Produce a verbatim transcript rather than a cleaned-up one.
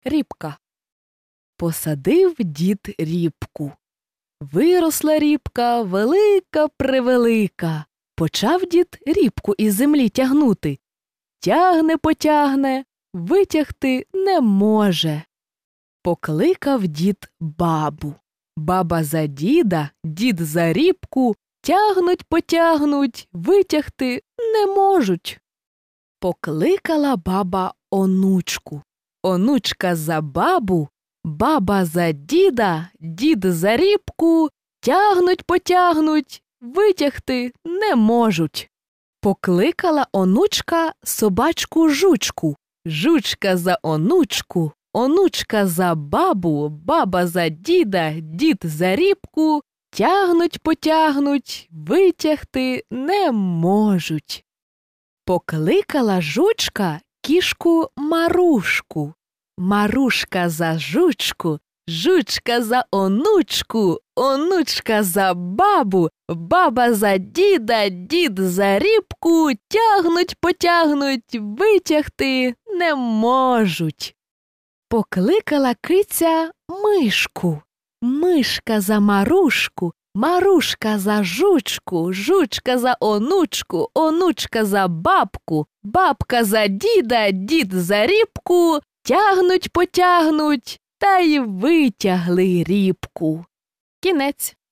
Рібка. Посадив дід рібку. Виросла рібка велика-превелика. Почав дід рібку із землі тягнути. Тягне-потягне, витягти не може. Покликав дід бабу. Баба за діда, дід за рібку. Тягнуть-потягнуть, витягти не можуть. Покликала баба онучку. Онучка за бабу, баба за діда, дід за рібку. Тягнуть-потягнуть, витягти не можуть. Покликала онучка собачку Жучку. Жучка за онучку, онучка за бабу, баба за діда, дід за рібку. Тягнуть-потягнуть, витягти не можуть. Покликала Жучка кішку Марушку. Марушка за Жучку, Жучка за онучку, онучка за бабу, баба за діда, дід за рібку. Тягнуть-потягнуть, витягти не можуть. Покликала киця Мишку. Мишка за Марушку, Марушка за Жучку, Жучка за онучку, онучка за бабку, бабка за діда, дід за рібку. Тягнуть-потягнуть, та й витягли рібку. Кінець.